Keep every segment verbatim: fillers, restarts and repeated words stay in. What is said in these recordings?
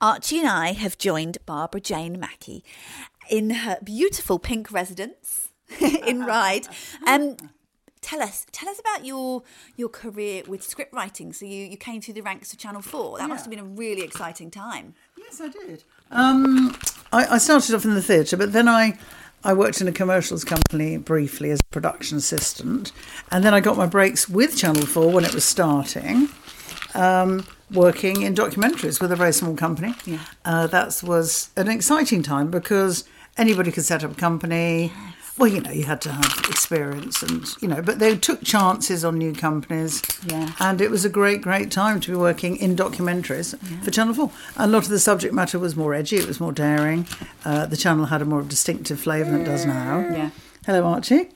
Archie and I have joined Barbara Jane Mackey in her beautiful pink residence in Ryde. Um, tell us, tell us about your your career with script writing. So you, you came through the ranks of Channel Four. That yeah. must have been a really exciting time. Yes, I did. Um, I, I started off in the theatre, but then I I worked in a commercials company briefly as a production assistant, and then I got my breaks with Channel Four when it was starting. Um, working in documentaries with a very small company. Yeah. Uh, that was an exciting time because anybody could set up a company. Yes. Well, you know, you had to have experience and, you know, but they took chances on new companies. Yeah. And it was a great, great time to be working in documentaries yeah. for Channel four. A lot of the subject matter was more edgy, it was more daring. Uh, the channel had a more distinctive flavour than it does now. Yeah. Hello, Archie.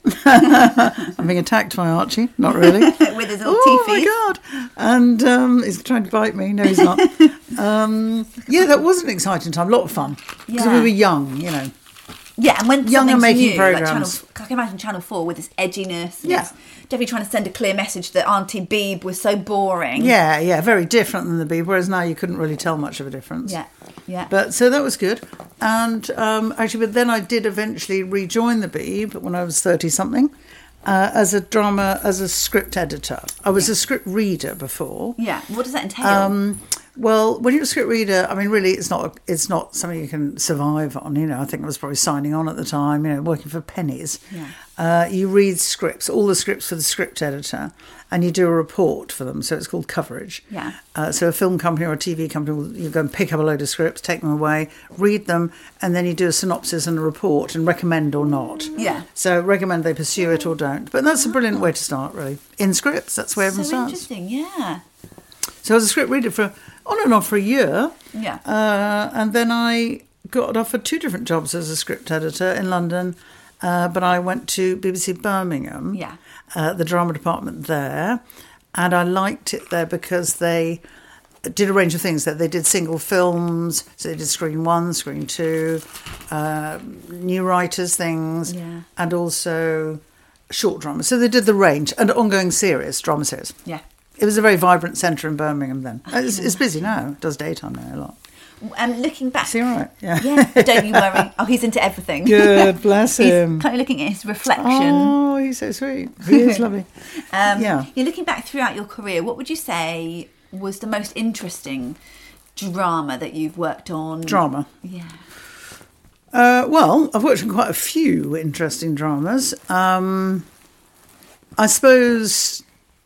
I'm being attacked by Archie. Not really. With his little oh, teethies. Oh, my God. And um, he's trying to bite me. No, he's not. um, yeah, that was an exciting time. A lot of fun. Because Yeah. we were young, you know. Yeah, and when Young and something's making new, programmes. Like Channel, I can imagine Channel four with this edginess. And Yeah. it's definitely trying to send a clear message that Auntie Beeb was so boring. Yeah, yeah, very different than the Beeb, whereas now you couldn't really tell much of a difference. Yeah, yeah. But so that was good. And um, actually, but then I did eventually rejoin the Beeb when I was thirty-something uh, as a drama, as a script editor. I was Yeah. a script reader before. Yeah, what does that entail? Um, well, when you're a script reader, I mean, really, it's not it's not something you can survive on. You know, I think I was probably signing on at the time. You know, working for pennies. Yeah. Uh, you read scripts, all the scripts for the script editor, and you do a report for them. So it's called coverage. Yeah. Uh, so a film company or a T V company will you go and pick up a load of scripts, take them away, read them, and then you do a synopsis and a report and recommend or not. Yeah. So recommend they pursue it or don't. But that's a brilliant way to start, really. In scripts, that's where everyone so starts. interesting, yeah. So I was a script reader for on and off for a year. Yeah. Uh, and then I got offered two different jobs as a script editor in London. Uh, but I went to B B C Birmingham, Yeah. uh, the drama department there. And I liked it there because they did a range of things. That they did single films, so they did screen one, screen two, uh, new writers things, Yeah. and also short drama. So they did the range, and ongoing series, drama series. Yeah. It was a very vibrant centre in Birmingham then. It's, it's busy now. It does daytime now a lot. Um, looking back. Is he all right? Yeah. Yeah, don't you worry. Oh, he's into everything. Good, bless He's him. kind of looking at his reflection. Oh, he's so sweet. He is lovely. Um, Yeah. You're looking back throughout your career. What would you say was the most interesting drama that you've worked on? Drama. Yeah. Uh, well, I've worked on quite a few interesting dramas. Um, I suppose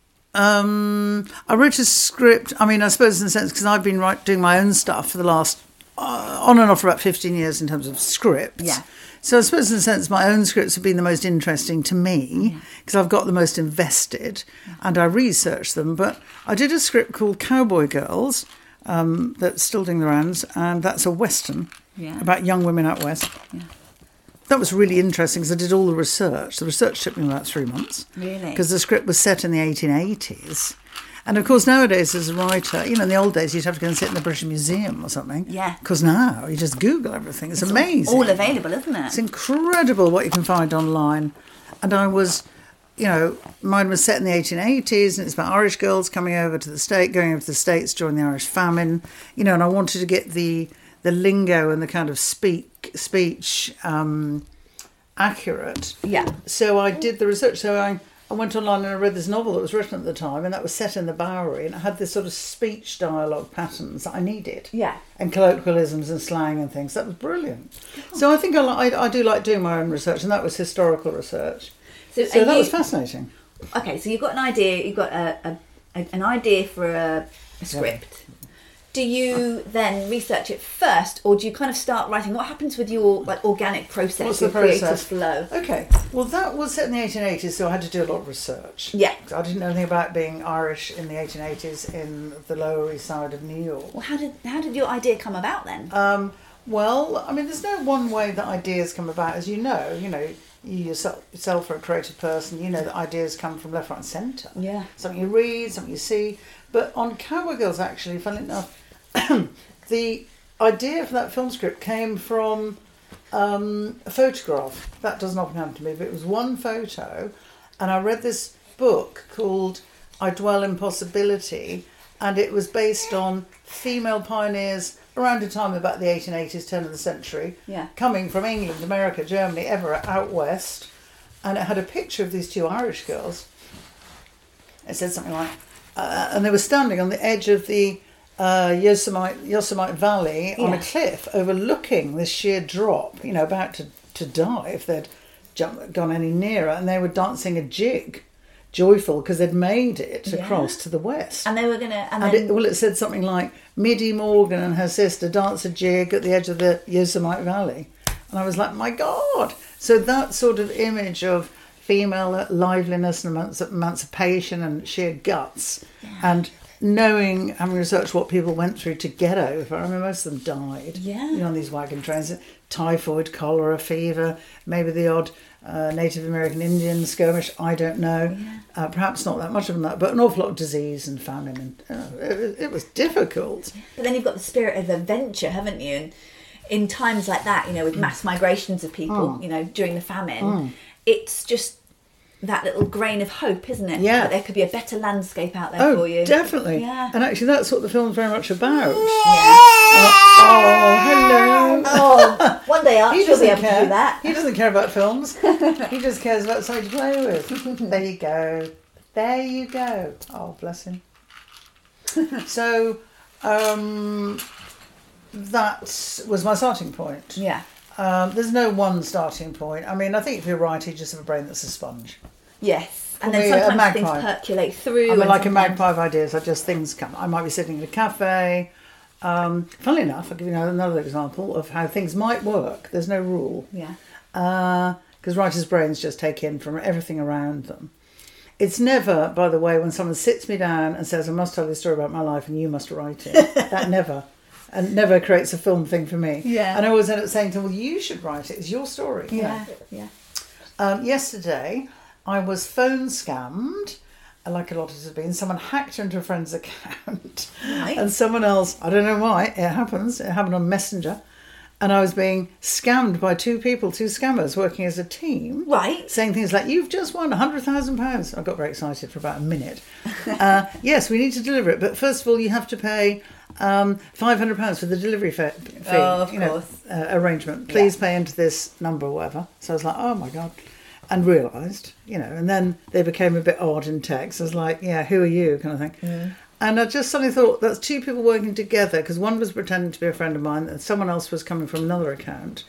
um, I wrote a script. I mean, I suppose in a sense because I've been write, doing my own stuff for the last uh, on and off for about fifteen years in terms of scripts. Yeah. So I suppose in a sense my own scripts have been the most interesting to me because I've got the most invested and I researched them. But I did a script called Cowboy Girls um, that's still doing the rounds, and that's a Western Yeah. about young women out west. Yeah. That was really interesting because I did all the research. The research took me about three months. Really? Because the script was set in the eighteen eighties. And of course, nowadays, as a writer, you know, in the old days, you'd have to go and sit in the British Museum or something. Yeah. Because now you just Google everything. It's, It's amazing. All available, isn't it? It's incredible what you can find online. And I was, you know, mine was set in the eighteen eighties, and it's about Irish girls coming over to the state, going over to the States during the Irish famine. You know, and I wanted to get the the lingo and the kind of speak speech um, accurate. Yeah. So I did the research. So I, I went online and I read this novel that was written at the time, and that was set in the Bowery, and it had this sort of speech dialogue patterns that I needed. Yeah. And colloquialisms and slang and things. That was brilliant. So I think I, li- I, I do like doing my own research, and that was historical research. So, So are that you- was fascinating. Okay, so you've got an idea. You've got a, a, a an idea for a, a script. Do you then research it first, or do you kind of start writing? What happens with your like organic process, What's your the creative process? flow? Okay, well that was set in the eighteen eighties, so I had to do a lot of research. Yeah. I didn't know anything about being Irish in the eighteen eighties in the Lower East Side of New York. Well, how did how did your idea come about then? Um, well, I mean, there's no one way that ideas come about, as you know. You know, you yourself, yourself are a creative person. You know that ideas come from left, right, and centre. Yeah. Something you read, something you see. But on Cowboy Girls, actually, funnily enough, the idea for that film script came from um, a photograph. That doesn't often happen to me, but it was one photo, and I read this book called I Dwell in Possibility, and it was based on female pioneers around a time about the eighteen eighties, turn of the century, Yeah. coming from England, America, Germany, Everett, out west, and it had a picture of these two Irish girls. It said something like, uh, and they were standing on the edge of the uh, Yosemite, Yosemite Valley on Yeah. a cliff overlooking this sheer drop, you know, about to, to die if they'd jump, gone any nearer, and they were dancing a jig, joyful because they'd made it Yeah. across to the west. And they were gonna, and, And then it, well, it said something like, Middy Morgan and her sister dance a jig at the edge of the Yosemite Valley. And I was like, my God. So that sort of image of female liveliness and emanci- emancipation and sheer guts, and knowing, having researched what people went through to get over. I mean, most of them died, Yeah. you know, on these wagon trains. Typhoid, cholera, fever, maybe the odd uh, Native American Indian skirmish, I don't know. Yeah. Uh, perhaps not that much of that, but an awful lot of disease and famine. And uh, it, it was difficult. But then you've got the spirit of adventure, haven't you? And in times like that, you know, with mass migrations of people, you know, during the famine, it's just that little grain of hope, isn't it? Yeah. That there could be a better landscape out there Oh, for you. definitely. Yeah. And actually, that's what the film's very much about. Yeah. Oh, hello. Oh, one day Archie He will be doesn't able care. to do that. He doesn't care about films. He just cares about something to play with. There you go. There you go. Oh, bless him. So, um, that was my starting point. Yeah. Um, there's no one starting point. I mean, I think if you're right, you just have a brain that's a sponge. Yes. And For then me, a sometimes things magpie. percolate through. I'm and like a sometimes- magpie of ideas. I just, things come. I might be sitting in a cafe. Um, funnily enough, I'll give you another example of how things might work. There's no rule. Yeah. Because writers' brains just take in from everything around them. It's never, by the way, when someone sits me down and says, I must tell you a story about my life and you must write it. That never. And never creates a film thing for me. Yeah. And I always end up saying to them, well, you should write it. It's your story. you know. Yeah. Yeah. Um, yesterday, I was phone scammed, like a lot of us have been. Someone hacked into a friend's account. Right. And someone else, I don't know why, it happens, it happened on Messenger. And I was being scammed by two people, two scammers working as a team. Right. Saying things like, you've just won one hundred thousand pounds. I got very excited for about a minute. uh, yes, we need to deliver it. But first of all, you have to pay um, five hundred pounds for the delivery fee. Oh, of you know, course. uh, arrangement. Please Yeah. pay into this number or whatever. So I was like, oh my God. And realised, you know, and then they became a bit odd in text. I was like, yeah, who are you, kind of thing. Mm. And I just suddenly thought, that's two people working together, because one was pretending to be a friend of mine and someone else was coming from another account.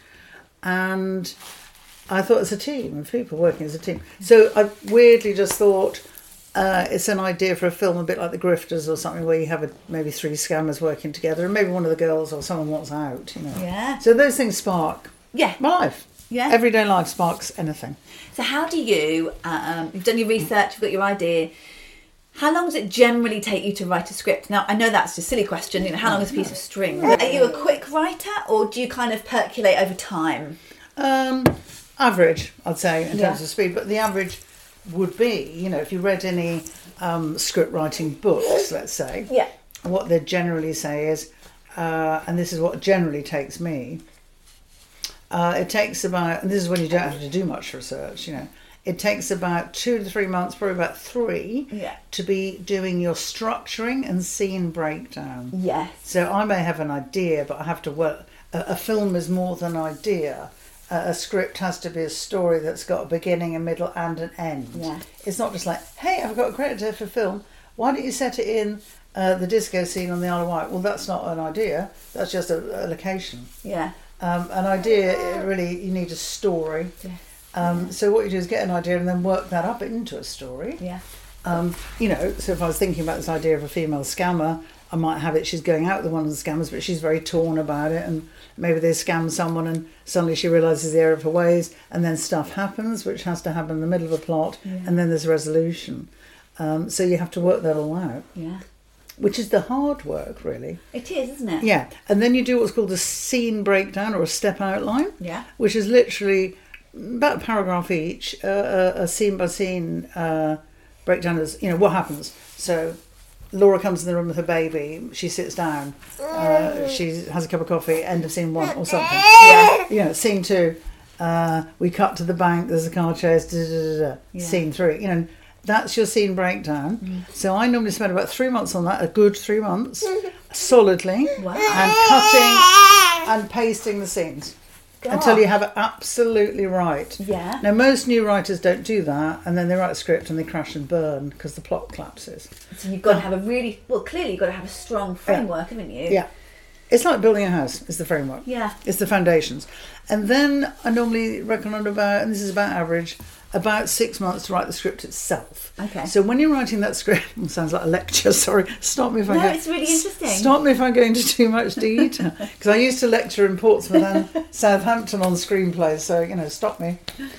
And I thought it's a team of people working as a team. So I weirdly just thought uh, it's an idea for a film, a bit like The Grifters or something, where you have a, maybe three scammers working together and maybe one of the girls or someone wants out, you know. Yeah. So those things spark Yeah. my life. Yeah. Everyday life sparks anything. So how do you, um, you've done your research, you've got your idea, how long does it generally take you to write a script? Now, I know that's a silly question, you know, how long is a piece of string? Are you a quick writer or do you kind of percolate over time? Um, average, I'd say, in Yeah. terms of speed, but the average would be, you know, if you read any um, script writing books, let's say, Yeah. what they generally say is, uh, and this is what generally takes me, uh, it takes about, and this is when you don't have to do much research, you know, it takes about two to three months, probably about three, Yeah. to be doing your structuring and scene breakdown. Yes. So I may have an idea, but I have to work. A, a film is more than an idea. A, a script has to be a story that's got a beginning, a middle, and an end. Yeah. It's not just like, hey, I've got a credit here for film. Why don't you set it in uh, the disco scene on the Isle of Wight? Well, that's not an idea. That's just a, a location. Yeah. Um, an idea, it really, you need a story. Yes. Um, so what you do is get an idea and then work that up into a story. Yeah. Um, you know, so if I was thinking about this idea of a female scammer, I might have it, she's going out with one of the scammers, but she's very torn about it, and maybe they scam someone and suddenly she realises the error of her ways, and then stuff happens, which has to happen in the middle of a plot, Yeah. and then there's resolution. Um, so you have to work that all out, Yeah. which is the hard work, really. It is, isn't it? Yeah, and then you do what's called a scene breakdown or a step outline, Yeah. which is literally about a paragraph each, uh, a, a scene by scene uh, breakdown is, you know, what happens. So Laura comes in the room with her baby, she sits down, uh, she has a cup of coffee, end of scene one or something. Yeah. You know, scene two, uh, we cut to the bank, there's a car chase, da, da, da, da. Yeah. Scene three, you know, That's your scene breakdown. Mm. So I normally spend about three months on that, a good three months, solidly, wow. and cutting and pasting the scenes. God. Until you have it absolutely right. Yeah. Now, most new writers don't do that, and then they write a script and they crash and burn because the plot collapses. So you've got to have a really, well, clearly you've got to have a strong framework, yeah. haven't you? Yeah. It's like building a house, it's the framework. Yeah. It's the foundations. And then I normally reckon on about, and this is about average, about six months to write the script itself. Okay. So when you're writing that script, it sounds like a lecture, sorry, stop me if I No, go. it's really interesting. Stop me if I go into too much detail. Because I used to lecture in Portsmouth and Southampton on screenplays, so, you know, stop me.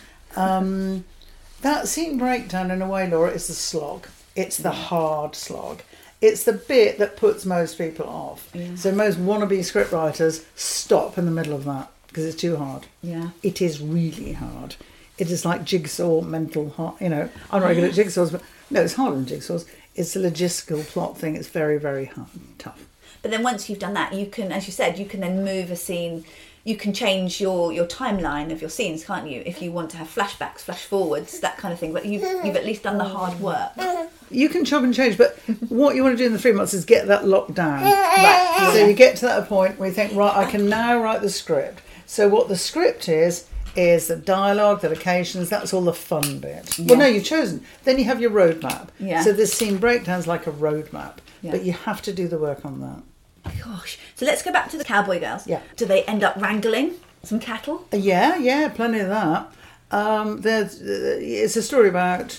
Um, that scene breakdown, in a way, Laura, is the slog. It's the hard slog. It's the bit that puts most people off. Yeah. So most wannabe scriptwriters stop in the middle of that because it's too hard. Yeah. It is really hard. It is like jigsaw mental hard, you know. I'm not good at jigsaws, but no, it's harder than jigsaws. It's a logistical plot thing. It's very, very hard, tough. But then once you've done that, you can, as you said, you can then move a scene. You can change your, your timeline of your scenes, can't you? If you want to have flashbacks, flash forwards, that kind of thing. But you've, you've at least done the hard work. You can chop and change, but what you want to do in the three months is get that locked down. Right. So you get to that point where you think, right, I can now write the script. So what the script is, is the dialogue, the locations, that's all the fun bit. Yeah. Well, no, you've chosen. Then you have your roadmap. Yeah. So this scene breakdown's like a roadmap, yeah. but you have to do the work on that. Gosh. So let's go back to the cowboy girls. Yeah. Do they end up wrangling some cattle? Yeah, yeah, plenty of that. Um, there's, uh, it's a story about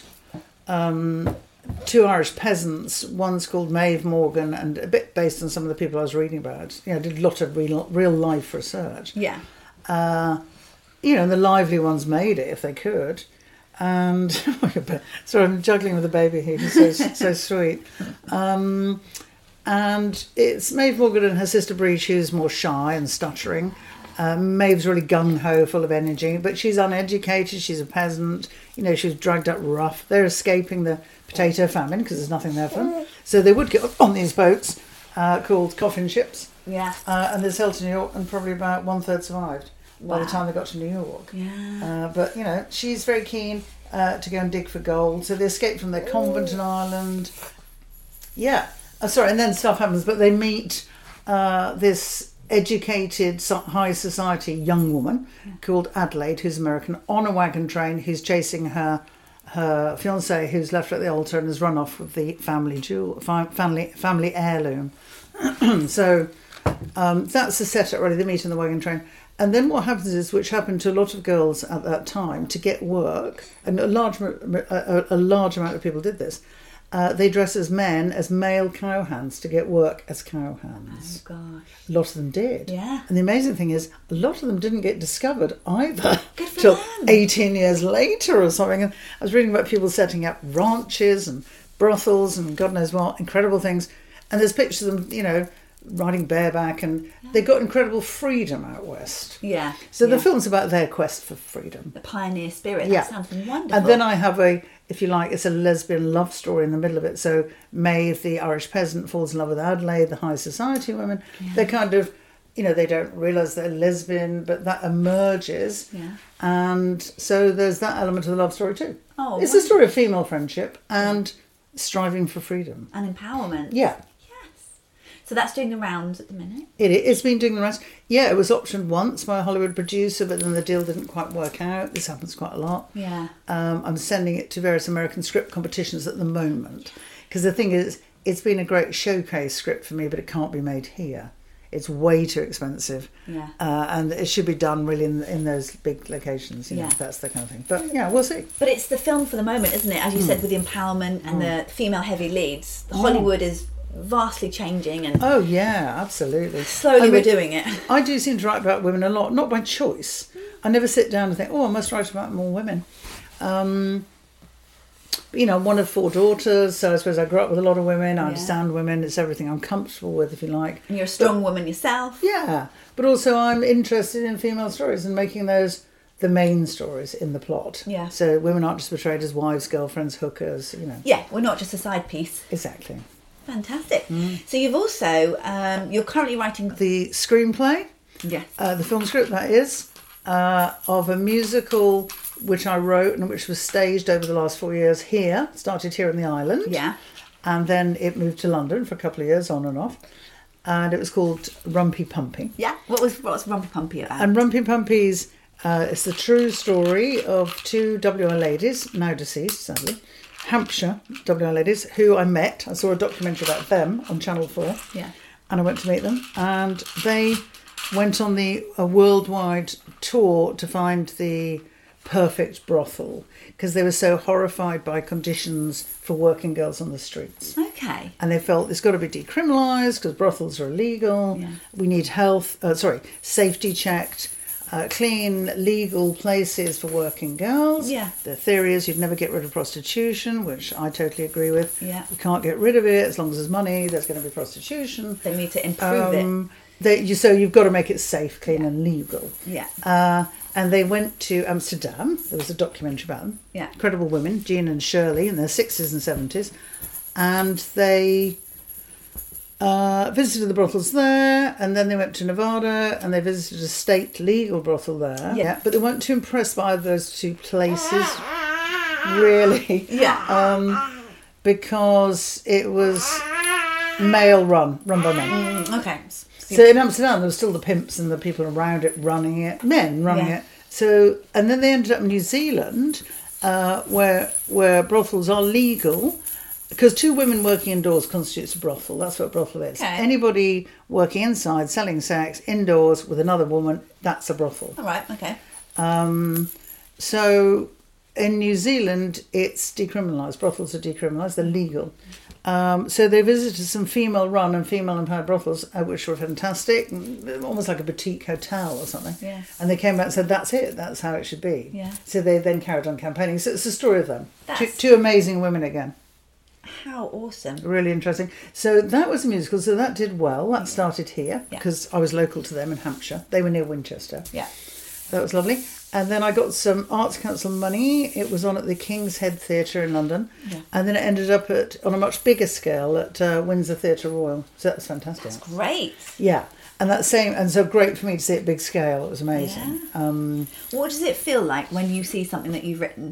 um, two Irish peasants. One's called Maeve Morgan, and a bit based on some of the people I was reading about. You know, did a lot of real, real life research. Yeah. Uh, you know, the lively ones made it if they could. And sorry, I'm juggling with the baby here. He's so so sweet. Um, and it's Maeve Morgan and her sister Breach, who's more shy and stuttering. Um, Maeve's really gung-ho, full of energy, but she's uneducated, she's a peasant, you know, she was dragged up rough. They're escaping the potato famine because there's nothing there for them. So they would get on these boats uh, called coffin ships. Yeah. Uh, and they sailed to New York, and probably about one-third survived wow. by the time they got to New York. Yeah. Uh, but, you know, she's very keen uh, to go and dig for gold. So they escape from their convent in Ireland. Yeah. Uh, sorry, and then stuff happens, but they meet uh, this educated high society young woman yeah. called Adelaide, who's American, on a wagon train, who's chasing her her fiancé, who's left her at the altar and has run off with the family jewel, family family heirloom. So um, that's the setup, really. They meet in the wagon train. And then what happens is, which happened to a lot of girls at that time, to get work, and a large a, a large amount of people did this, Uh, they dress as men as male cowhands to get work as cowhands. Oh, gosh. A lot of them did. Yeah. And the amazing thing is, a lot of them didn't get discovered either Good for till them. eighteen years later or something. And I was reading about people setting up ranches and brothels and God knows what, incredible things. And there's pictures of them, you know, riding bareback, and yeah. they got incredible freedom out west. Yeah. So yeah. the film's about their quest for freedom. The pioneer spirit. Yeah. That sounds wonderful. And then I have a, if you like, it's a lesbian love story in the middle of it. So Maeve, the Irish peasant, falls in love with Adelaide, the high society woman. Yeah. They're kind of, you know, they don't realise they're lesbian, but that emerges. Yeah. And so there's that element of the love story too. Oh, it's a story of female friendship and striving for freedom. And empowerment. Yeah. So that's doing the rounds at the minute? It, it's been doing the rounds. Yeah, it was optioned once by a Hollywood producer, but then the deal didn't quite work out. This happens quite a lot. Yeah. Um, I'm sending it to various American script competitions at the moment. Because the thing is, it's been a great showcase script for me, but it can't be made here. It's way too expensive. Yeah. Uh, and it should be done really in, in those big locations. You know, yeah. That's the kind of thing. But yeah, we'll see. But it's the film for the moment, isn't it? As you mm. said, with the empowerment and mm. the female heavy leads. The Hollywood mm. is vastly changing, and oh yeah, absolutely. Slowly I mean, we're doing it. I do seem to write about women a lot, not by choice. I never sit down and think, oh, I must write about more women. Um, you know, one of four daughters, so I suppose I grew up with a lot of women. I yeah. understand women. It's everything I'm comfortable with, if you like. And you're a strong but, woman yourself. Yeah, but also I'm interested in female stories and making those the main stories in the plot. Yeah. So women aren't just portrayed as wives, girlfriends, hookers. You know. Yeah, we're not just a side piece. Exactly. Fantastic. Mm. So you've also, um, you're currently writing... The screenplay. Yes. Uh, the film script, that is, uh, of a musical which I wrote and which was staged over the last four years here. Started here in the island. Yeah. And then it moved to London for a couple of years, on and off. And it was called Rumpy Pumpy. Yeah. What was what's Rumpy Pumpy about? And Rumpy Pumpy's, uh, it's the true story of two W L ladies, now deceased, sadly, Hampshire W L ladies, who I met. I saw a documentary about them on Channel four. Yeah. And I went to meet them. And they went on the a worldwide tour to find the perfect brothel, because they were so horrified by conditions for working girls on the streets. Okay. And they felt it's got to be decriminalised because brothels are illegal. Yeah. We need health, uh, sorry, safety checked, uh, clean, legal places for working girls. Yeah. The theory is you'd never get rid of prostitution, which I totally agree with. Yeah. You can't get rid of it as long as there's money. There's going to be prostitution. They need to improve Um, they, you, so you've got to make it safe, clean, and legal. it. Yeah. Uh, and they went to Amsterdam. There was a documentary about them. Yeah. Incredible women, Jean and Shirley, in their sixties and seventies. And they uh, visited the brothels there, and then they went to Nevada, and they visited a state legal brothel there. Yeah. But they weren't too impressed by those two places, really. Yeah. Um, because it was male run, run by men. Mm, okay. So in Amsterdam, there were still the pimps and the people around it running it, men running Yeah. it. So, and then they ended up in New Zealand, uh, where where brothels are legal, because two women working indoors constitutes a brothel. That's what a brothel is. Okay. Anybody working inside, selling sex, indoors with another woman, that's a brothel. All right. Okay. Um, so in New Zealand, it's decriminalised. Brothels are decriminalised. They're legal. Um, so they visited some female-run and female-empowered brothels, uh, which were fantastic, almost like a boutique hotel or something. Yeah. And they came back and said, that's it, that's how it should be. Yeah. So they then carried on campaigning. So it's a story of them. Two, That's- two amazing women again. How awesome. Really interesting. So that was a musical, so that did well. That started here, Yeah. because I was local to them in Hampshire. They were near Winchester. Yeah. That was lovely. And then I got some Arts Council money. It was on at the King's Head Theatre in London. Yeah. And then it ended up at on a much bigger scale at uh, Windsor Theatre Royal. So that was fantastic. Great. Yeah. And that same, and so great for me to see it big scale. It was amazing. Um, What does it feel like when you see something that you've written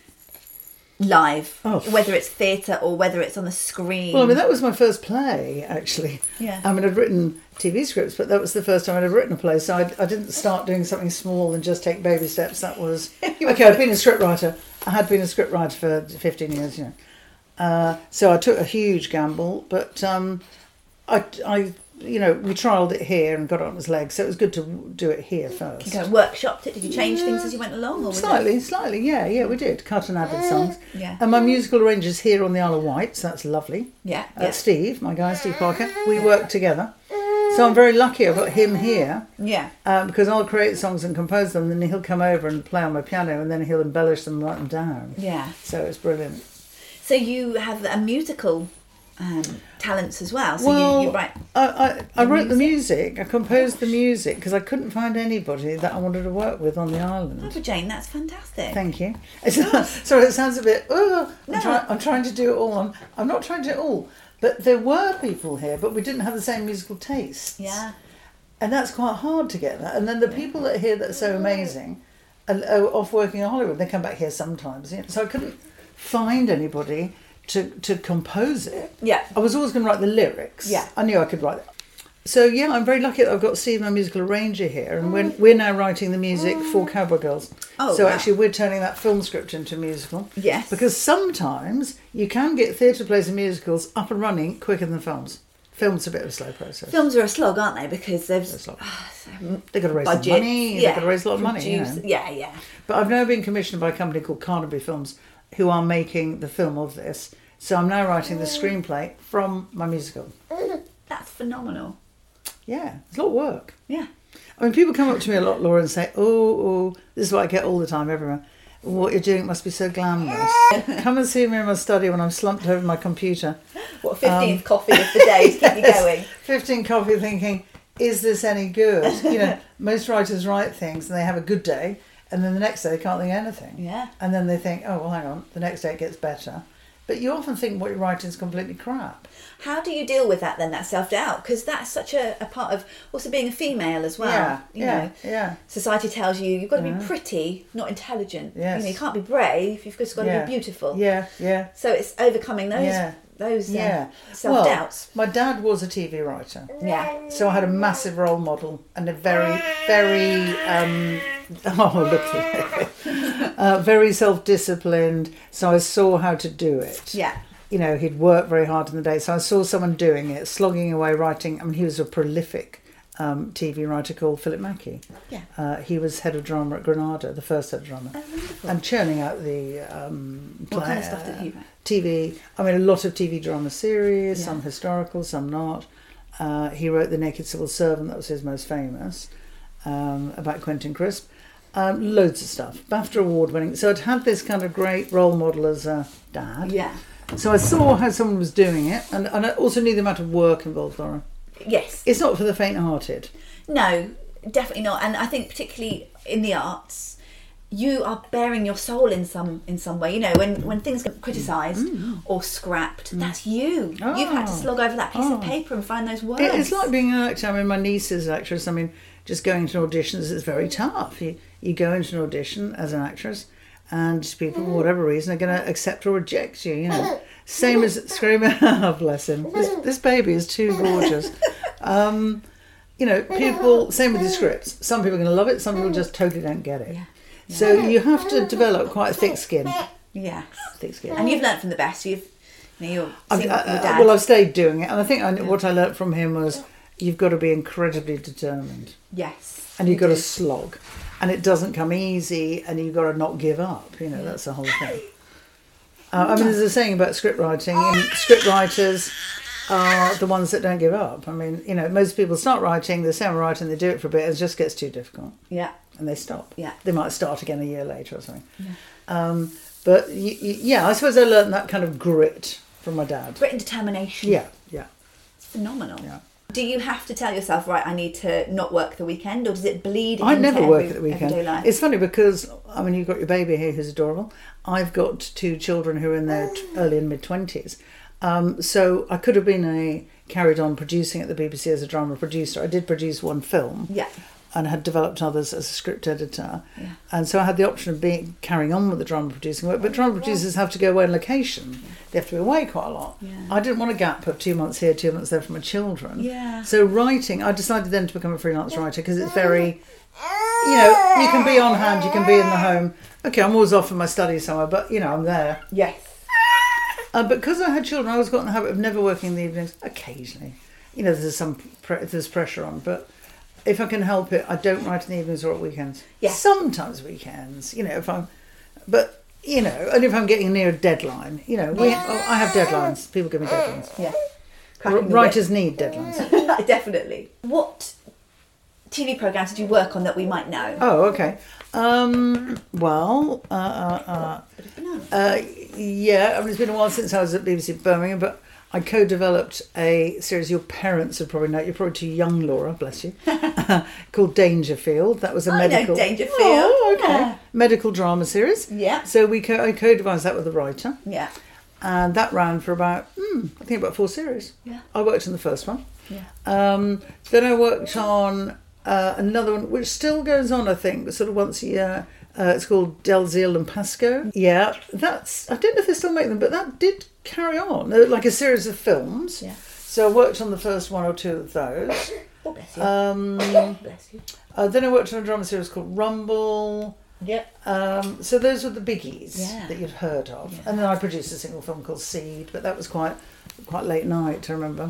live, Oh. whether it's theatre or whether it's on the screen? well, I mean, that was my first play, actually. Yeah. I mean, I'd written T V scripts, but that was the first time I'd ever written a play. So I, I didn't start doing something small and just take baby steps. That was... Okay, I've been a scriptwriter. I had been a scriptwriter for fifteen years, you know. Uh, so I took a huge gamble, but um, I, I, you know, we trialled it here and got it on its legs. So it was good to do it here first. You go workshopped it. Did you change things as you went along? Or was Slightly, It... slightly, yeah, yeah, we did. Cut and added songs. Yeah. And my musical arranger's here on the Isle of Wight, so that's lovely. Yeah. Uh, yeah. Steve, my guy, Steve Parker. We work together. So I'm very lucky I've got him here. Yeah. Um, because I'll create songs and compose them, and then he'll come over and play on my piano, and then he'll embellish them and write them down. Yeah. So it's brilliant. So you have a musical um, talents as well. So well, you, you write. I, I, I wrote the music, I composed the music, because I couldn't find anybody that I wanted to work with on the island. Oh, Jane, that's fantastic. Thank you. Sorry, it sounds a bit, oh, I'm, No. try, I'm trying to do it all. I'm, I'm not trying to do it all. But there were people here, but we didn't have the same musical tastes. Yeah. And that's quite hard to get that. And then the people that are here that are so amazing are, are off working in Hollywood. They come back here sometimes. You know? So I couldn't find anybody to, to compose it. Yeah. I was always going to write the lyrics. Yeah. I knew I could write it. So yeah, I'm very lucky that I've got Steve, my musical arranger, here, and we're, we're now writing the music for Cowboy Girls. Oh, so wow. actually we're turning that film script into a musical. Yes. Because sometimes you can get theatre plays and musicals up and running quicker than films. Film's a bit of a slow process. Films are a slog, aren't they? Because there's It's like- ah, so They've got to raise budget. some money. Yeah. They've got to raise a lot of money. You Produce- know. Yeah, yeah. But I've now been commissioned by a company called Carnaby Films, who are making the film of this. So I'm now writing the screenplay from my musical. That's phenomenal. Yeah, it's a lot of work. Yeah. I mean, people come up to me a lot, Laura, and say, oh, oh, this is what I get all the time, everywhere. What you're doing must be so glamorous. Come and see me in my study when I'm slumped over my computer. What, fifteenth Um, coffee of the day to keep you Yes. going? fifteen coffee thinking, is this any good? You know, most writers write things and they have a good day, and then the next day they can't think of anything. Yeah. And then they think, oh, well, hang on, the next day it gets better. but you often think what you're writing is completely crap. How do you deal with that then, that self-doubt? Because that's such a, a part of also being a female as well. Yeah, you yeah, know, yeah. Society tells you you've got to Yeah. be pretty, not intelligent. Yes. You know, you can't be brave, you've just got to Yeah. be beautiful. Yeah, yeah. So it's overcoming those Yeah. those Yeah. uh, self-doubts. Well, my dad was a T V writer. Yeah. So I had a massive role model and a very, very, um, oh, look at it. uh, very self-disciplined. So I saw how to do it. Yeah. You know, he'd work very hard in the day. So I saw someone doing it, slogging away, writing. I mean, he was a prolific um, T V writer called Philip Mackey. Yeah. Uh, he was head of drama at Granada, the first head of drama. Oh, wonderful. And churning out the um, What kind of play- stuff did he write? T V. I mean, a lot of T V drama series, Yeah. some historical, some not. Uh, he wrote The Naked Civil Servant, that was his most famous, um, about Quentin Crisp. Um, loads of stuff. BAFTA award winning. So I'd had this kind of great role model as a dad. Yeah. So I saw how someone was doing it, and, and I also knew the amount of work involved, Laura. Yes. It's not for the faint-hearted. No, definitely not. And I think particularly in the arts, you are bearing your soul in some in some way. You know, when, when things get criticised Mm. or scrapped, that's you. You've had to Oh. slog over that piece of Oh. paper and find those words. It- It's like being an actor. I mean, my niece is an actress. I mean, just going to auditions is very tough. You, you go into an audition as an actress, and people, for whatever reason, are going to accept or reject you, you know. Same as screaming, oh, bless him. This, this baby is too gorgeous. Um, you know, people, same with the scripts. Some people are going to love it, some people just totally don't get it. Yeah. So you have to develop quite a thick skin. Yeah. Thick skin. And you've learnt from the best. You've, you know, you're I've, seeing I, your I- dad. well, I've stayed doing it, and I think I, what I learnt from him was you've got to be incredibly determined, Yes. and you've you got to do. slog, and it doesn't come easy, and you've got to not give up. You know, that's the whole thing. Uh, I mean, there's a saying about script writing, and script writers are the ones that don't give up. I mean, you know, most people start writing, they say I'm writing, they do it for a bit, it just gets too difficult, Yeah. and they stop. Yeah. They might start again a year later or something. Um, but y- y- yeah, I suppose I learned that kind of grit from my dad. Grit and determination. Yeah, yeah, It's phenomenal. yeah. Do you have to tell yourself, right, I need to not work the weekend, or does it bleed I into never every, work at the weekend. everyday life? It's funny because, I mean, you've got your baby here who's adorable. I've got two children who are in their t- early and mid-twenties. Um, so I could have been a carried on producing at the B B C as a drama producer. I did produce one film. Yeah. And had developed others as a script editor. Yeah. And so I had the option of being carrying on with the drama producing work, but drama producers have to go away on location. They have to be away quite a lot. Yeah. I didn't want a gap of two months here, two months there for my children. Yeah. So writing, I decided then to become a freelance writer because it's very, you know, you can be on hand, you can be in the home. Okay, I'm always off in my study somewhere, but, you know, I'm there. Yes. Uh, because I had children, I always got in the habit of never working in the evenings, occasionally. You know, there's some pre- there's pressure on, but if I can help it, I don't write in the evenings or at weekends. Yeah. Sometimes weekends, you know, if I'm, but, you know, and if I'm getting near a deadline, you know, we, oh, I have deadlines. People give me deadlines. Yeah. R- Cracking the writers need deadlines. whip. Definitely. What T V programmes did you work on that we might know? Oh, okay. Um, well, uh, uh, uh, uh, yeah, I mean, it's been a while since I was at B B C Birmingham, but I co-developed a series your parents would probably know. You're probably too young, Laura, bless you, called Dangerfield. That was a I know medical... Dangerfield. Oh, okay. Yeah. Medical drama series. Yeah. So we co- I co-devised that with a writer, Yeah. and that ran for about, hmm, I think about four series. Yeah. I worked on the first one. Yeah. Um, then I worked on uh, another one, which still goes on, I think, but sort of once a year. Uh, it's called Delzeal and Pascoe. Yeah, that's, I don't know if they still make them, but that did carry on, uh, like a series of films. Yeah. So I worked on the first one or two of those. Oh, bless you. Um, bless you. uh, then I worked on a drama series called Rumble. Yep. Um, so those were the biggies Yeah. that you'd heard of. Yeah. And then I produced a single film called Seed, but that was quite quite late night, I remember.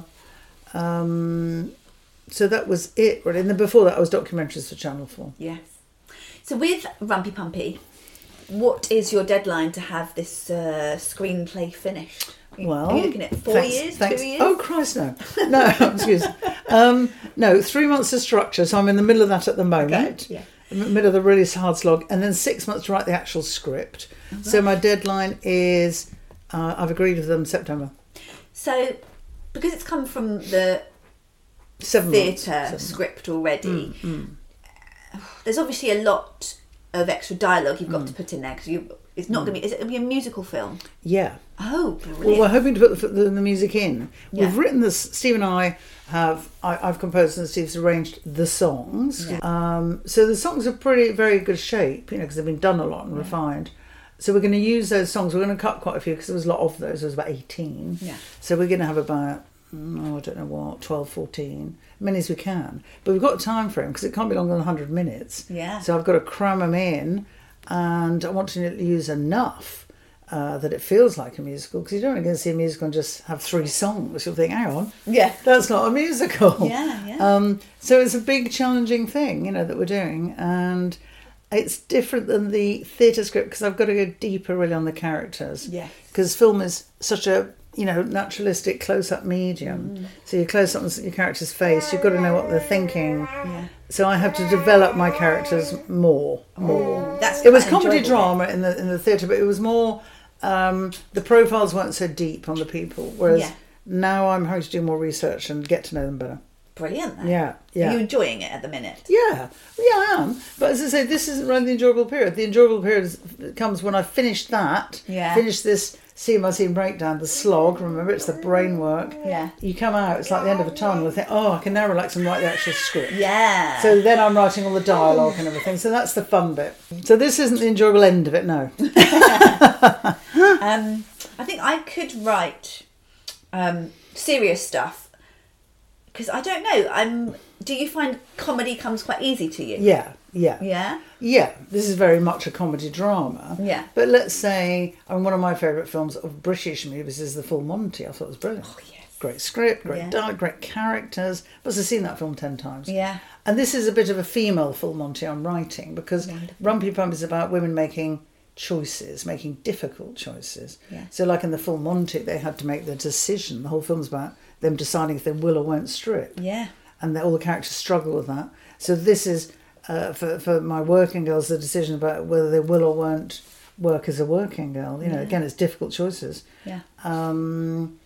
Um, so that was it, really. And then before that, I was documentaries for Channel four. Yes. So with Rumpy Pumpy, what is your deadline to have this uh, screenplay finished? Are you- Well, are you looking at four thanks- years, thanks. two years? Oh, Christ, no. No, excuse me. Um, no, three months of structure, so I'm in the middle of that at the moment. Okay, yeah. In the middle of the really hard slog, and then six months to write the actual script. So my deadline is, uh, I've agreed with them, September. So, because it's come from the Seven months. theatre Seven. script already, Mm, there's obviously a lot of extra dialogue you've got to put in there because you It's not going to be. Is it going to be a musical film? Yeah. Oh, Well, brilliant! we're hoping to put the, the, the music in. Yeah. We've written this. Steve and I have. I, I've composed and Steve's arranged the songs. Yeah. Um, so the songs are pretty very good shape, you know, because they've been done a lot and Yeah. refined. So we're going to use those songs. We're going to cut quite a few because there was a lot of those. There was about eighteen. Yeah. So we're going to have about, oh, I don't know what, twelve, fourteen, many as we can. But we've got a time frame because it can't be longer than one hundred minutes. Yeah. So I've got to cram them in, and I want to use enough uh, that it feels like a musical, because you don't want to go see a musical and just have three songs. You'll think, hang on, Yeah. that's not a musical. Yeah, yeah. Um, so it's a big challenging thing, you know, that we're doing, and it's different than the theatre script because I've got to go deeper really on the characters. Yes. Because film is such a, you know, naturalistic close-up medium. Mm. So you close up on your character's face, you've got to know what they're thinking. Yeah. So I have to develop my characters more, more. That's It was quite an comedy enjoyable drama in the in the theatre, but it was more. Um, the profiles weren't so deep on the people, whereas Yeah. now I'm having to do more research and get to know them better. Brilliant. Then. Yeah, yeah. Are you enjoying it at the minute? Yeah, yeah, I am. But as I say, this isn't really the enjoyable period. The enjoyable period is, comes when I finish that, Yeah. finish this scene by scene breakdown, the slog. Remember, it's the brain work. Yeah. You come out, it's like the end of a tunnel. You think, oh, I can now relax and write the actual script. Yeah. So then I'm writing all the dialogue and everything. So that's the fun bit. So this isn't the enjoyable end of it, no. um, I think I could write um, serious stuff because I don't know. I'm. Do you find comedy comes quite easy to you? Yeah, yeah. Yeah. Yeah, this is very much a comedy drama. Yeah. But let's say, I mean, one of my favourite films of British movies is The Full Monty. I thought it was brilliant. Oh, yes. Great script, great Yeah. dialogue, great characters. I must have seen that film ten times. Yeah. And this is a bit of a female Full Monty I'm writing because Wonderful. Rumpy Pump is about women making choices, making difficult choices. Yeah. So like in The Full Monty, they had to make the decision. The whole film's about them deciding if they will or won't strip. Yeah. And all the characters struggle with that. So this is, uh, for, for my working girls, the decision about whether they will or won't work as a working girl. You know, Yeah. again, it's difficult choices. Yeah. Um,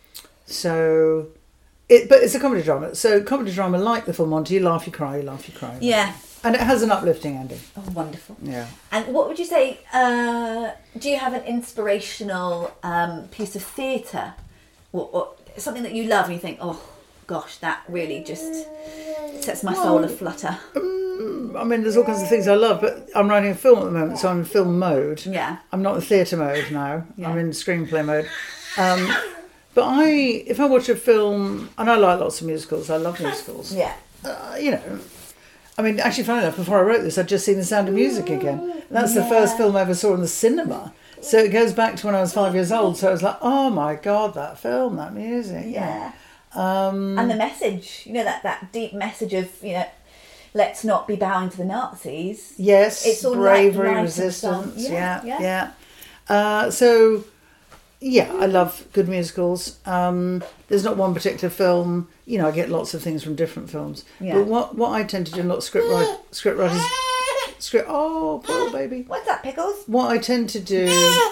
so, it, but it's a comedy drama. So comedy drama, like The Full Monty, you laugh, you cry, you laugh, you cry. Yeah. And it has an uplifting ending. Oh, wonderful. Yeah. And what would you say? Uh, do you have an inspirational um, piece of theatre, or, or something that you love and you think, oh gosh, that really just sets my soul aflutter? I mean, there's all kinds of things I love, but I'm writing a film at the moment, so I'm in film mode. Yeah. I'm not in theatre mode now. Yeah. I'm in screenplay mode. Um, but I, if I watch a film, and I like lots of musicals, I love musicals. Yeah. Uh, you know, I mean, actually, funny enough, before I wrote this, I'd just seen The Sound of Music again. That's the Yeah. first film I ever saw in the cinema. So it goes back to when I was five years old. So I was like, oh my God, that film, that music. Yeah. Um, And the message, you know, that, that deep message of, you know, let's not be bowing to the Nazis. Yes, It's all bravery, light, light and resistance. fun. Yeah, Yeah, yeah. yeah. Uh, so, yeah, I love good musicals. Um, there's not one particular film. You know, I get lots of things from different films. Yeah. But what, what I tend to do, a lot of script, write, script writers... Script, oh, poor baby. What's that, Pickles? What I tend to do...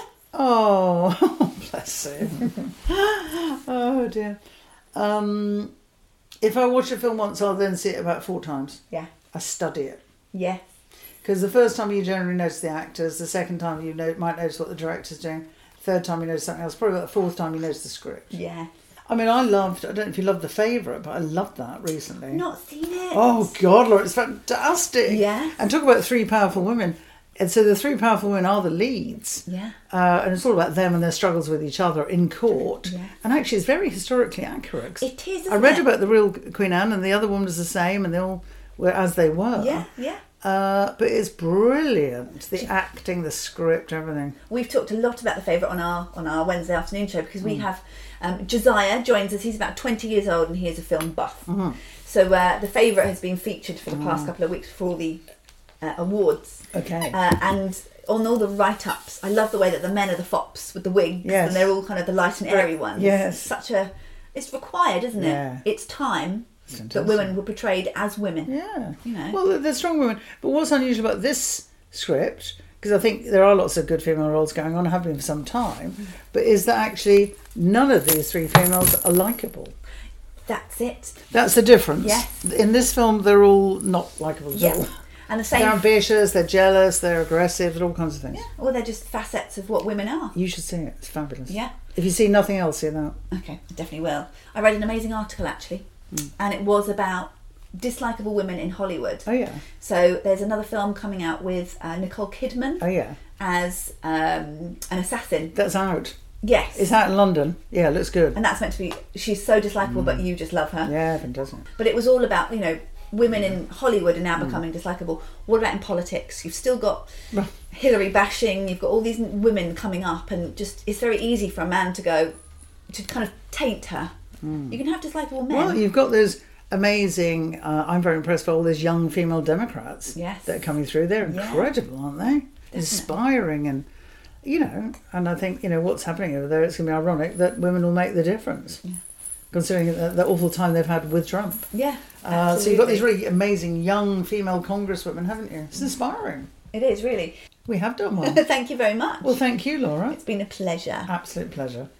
Oh, bless him. Oh, dear. Um, if I watch a film once, I'll then see it about four times. Yeah. I study it. Yeah. Because the first time you generally notice the actors, the second time you know, might notice what the director's doing, third time you notice something else, probably about the fourth time you notice the script. Yeah. I mean, I loved, I don't know if you loved The Favourite, but I loved that recently. Not seen it. Oh, God, Laura, it's fantastic. Yeah. And talk about three powerful women. And so the three powerful women are the leads. Yeah. Uh, and it's all about them and their struggles with each other in court. Yeah. And actually, it's very historically accurate. It is, isn't I read it? about the real Queen Anne, and the other one was the same, and they all were as they were. Yeah, yeah. Uh, but it's brilliant. The acting, the script, everything. We've talked a lot about The Favourite on our on our Wednesday afternoon show because we Mm. have um, Josiah joins us. He's about twenty years old and he is a film buff. Mm-hmm. So uh, The Favourite has been featured for the past Mm. couple of weeks for all the uh, awards. Okay. Uh, and on all the write-ups, I love the way that the men are the fops with the wigs Yes. and they're all kind of the light and airy ones. Yes. Such a... It's required, isn't it? Yeah. It's time It's that fantastic. women were portrayed as women. Yeah. You know. Well, they're strong women. But what's unusual about this script, because I think there are lots of good female roles going on, have been for some time, Mm. but is that actually none of these three females are likeable. That's it. That's the difference. Yes. In this film, they're all not likeable at Yeah. all. And the same. They're ambitious, they're jealous, they're aggressive, they're all kinds of things. Yeah, or they're just facets of what women are. You should see it. It's fabulous. Yeah. If you see nothing else, see that. Okay, I definitely will. I read an amazing article actually, mm. and it was about dislikable women in Hollywood. Oh yeah. So there's another film coming out with uh, Nicole Kidman. Oh yeah. As um, an assassin. That's out. Yes. It's out in London. Yeah, it looks good. And that's meant to be. She's so dislikable, mm. but you just love her. Yeah, fantastic. But it was all about, you know, women in Hollywood are now becoming mm. dislikable. What about in politics? You've still got Hillary bashing. You've got all these women coming up, and just it's very easy for a man to go to kind of taint her. Mm. You can have dislikable men. Well, you've got those amazing. Uh, I'm very impressed by all those young female Democrats yes. that are coming through. They're incredible, yeah. aren't they? Definitely. Inspiring and. You know, and I think, you know, what's happening over there, it's going to be ironic that women will make the difference, yeah. considering the, the awful time they've had with Trump. Yeah, uh, so you've got these really amazing young female congresswomen, haven't you? It's inspiring. It is, really. We have done well. Thank you very much. Well, thank you, Laura. It's been a pleasure. Absolute pleasure.